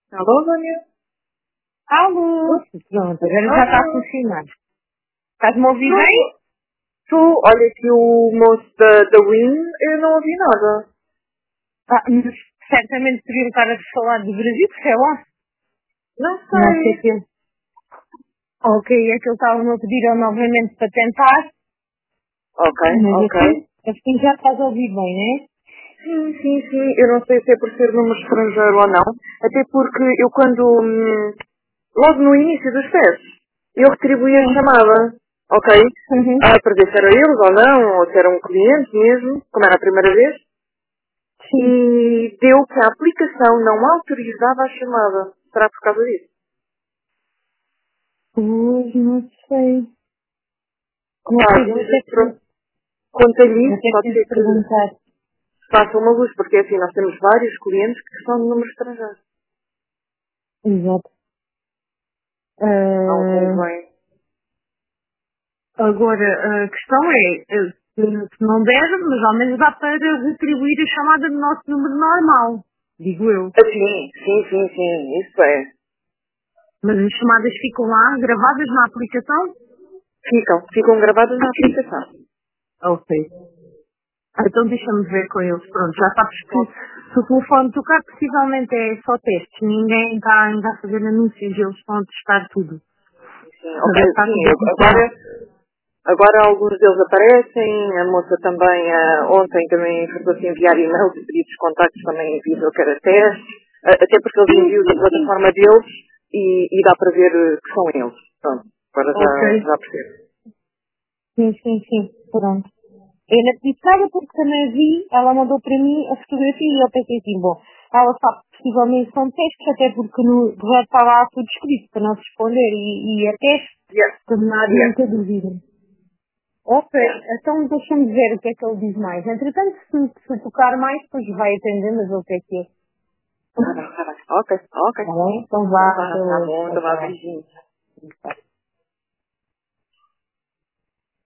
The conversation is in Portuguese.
Alô, Vânia? Alô! Pronto, agora já está a funcionar. Estás-me a ouvir Não. bem? Olha que o moço da Win, eu não ouvi nada. Mas certamente podiam estar a falar do Brasil, sei lá. Não Não sei o sei. quê. Ok, é que eles estavam a pedir novamente para tentar, Ok, mas ok. assim já estás a ouvir bem, né? Sim. Eu não sei se é por ser número estrangeiro ou não. Até porque eu quando, logo no início dos testes, eu retribuí a Sim. chamada. Ok? Uhum. Para ver se era eles ou não, ou se era um cliente mesmo, como era a primeira vez. Sim. E deu que a aplicação não autorizava a chamada. Será por causa disso? Pois, não sei. Não sei, vou ter que, Quanto-lhe vou isso, ter pode que lhe ser que perguntar. faça uma luz, porque assim, nós temos vários clientes que são de número estrangeiro. Exato. Não Ah, convém. Agora, a questão é, se não der, mas ao menos dá para retribuir a chamada do nosso número normal, digo eu. Sim, isso é. Mas as chamadas ficam lá, gravadas na aplicação? Ficam gravados na aplicação. Ok. Então deixa-me ver com eles. Pronto, já sabes que se o telefone tocar, possivelmente é só testes. Ninguém está ainda a fazer anúncios, eles estão a testar tudo. Sim, Mas ok, deve estar tudo a sim, funcionar. agora alguns deles aparecem, a moça também, ontem também foi-se enviar e-mails e pedidos de contactos também avisou que era teste, até porque eles Sim, enviam da sim, sim. plataforma deles e dá para ver que são eles. Pronto, agora Ok. já percebo. Sim. Pronto. Eu não pedi nada porque também vi, ela mandou para mim a fotografia e eu pensei assim, bom, ela sabe que possivelmente são testes, até porque no já está lá tudo escrito para não responder e é teste, Yeah, portanto não havia yeah, muita dúvida. Ok, yeah. então deixa-me ver o que é que ele diz mais. Entretanto, se tocar mais, depois vai atender, mas o que é que é? Tá bem. Ok. Tá bem? Então Então vá, vá, até tá hoje. bom, Tchau, então vá, tchau. beijinho. Tchau.